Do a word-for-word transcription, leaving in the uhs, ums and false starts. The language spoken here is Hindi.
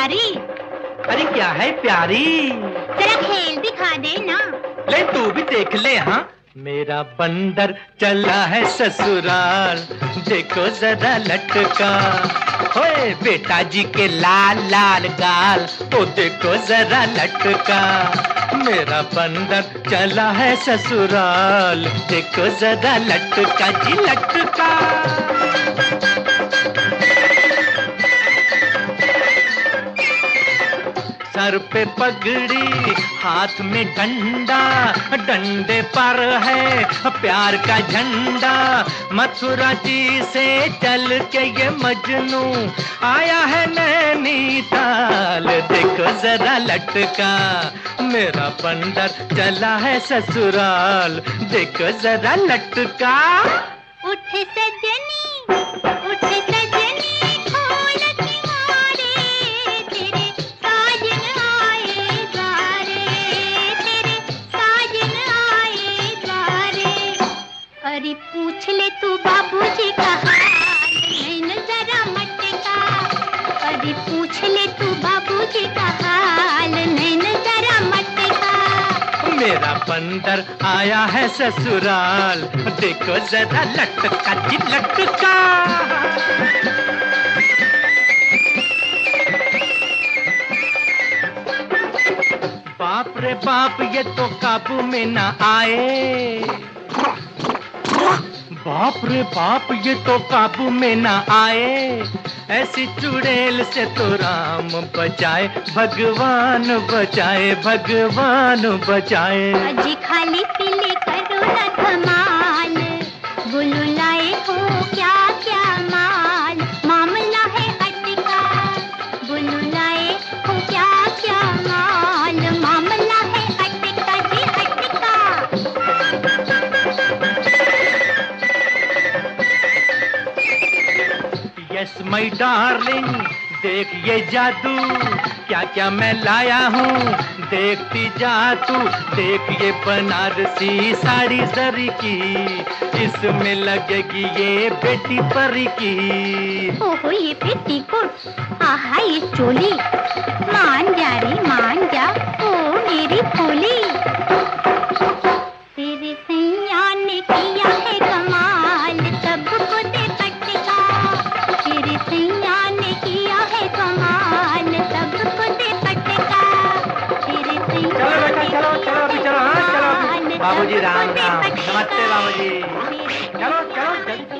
प्यारी। अरे क्या है प्यारी? जरा खेल दिखा दे ना। ले तू भी देख ले। हाँ, मेरा बंदर चला है ससुराल, देखो जरा लटका। ओए बेटा जी के लाल लाल गाल, ओ देखो जरा लटका। मेरा बंदर चला है ससुराल, देखो जरा लटका जी लटका। सर पे पगड़ी, हाथ में डंडा, डंडे पर है प्यार का झंडा। मथुरा जी से चल के ये मजनू आया है नैनीताल, देखो जरा लटका। मेरा बंदर चला है ससुराल, देखो जरा लटका। उठ सजनी, उठ सजनी, खोल किनारे, तेरे साजन आए द्वारे, तेरे साजन आए द्वारे। अरे पूछ ले तू बाबूजी का हाल, नैन जरा मटका। अरे पूछ ले तू बाबूजी का हाल, नैन जरा मटका। मेरा बंदर आया है ससुराल, देखो जरा लटका जी लटका। बाप रे बाप ये तो काबू में ना आए, बाप रे बाप ये तो काबू में ना आए। ऐसी चुड़ैल से तो राम बचाए, भगवान बचाए, भगवान बचाए। अजी खाली पीली करो ना धमाल, बुलु लाए हो क्या क्या माल, मामला है अटका। बुलु लाए हो क्या क्या माल, मामला है अटका जी अटका। यस माय डार्लिंग, देख ये जादू, क्या क्या मैं लाया हूँ, देखती जा तू। देख ये बनारसी साड़ी जरी की, इसमें लगेगी ये बेटी परी की। ओहो ये पेटीकोट, आहा ये चोली, मान जा रे मान जा, ओ मेरी भोली। तेरे सैया ने किया है कमाल, सबको दे पटका। तेरे सैया ने किया है कमाल, सबको दे पटका। तेरे सैया चलो बेटा चलो चलो अभी चलो। हाँ चलो बाबूजी, राम राम, नमस्ते बाबूजी। चलो चलो जल्दी।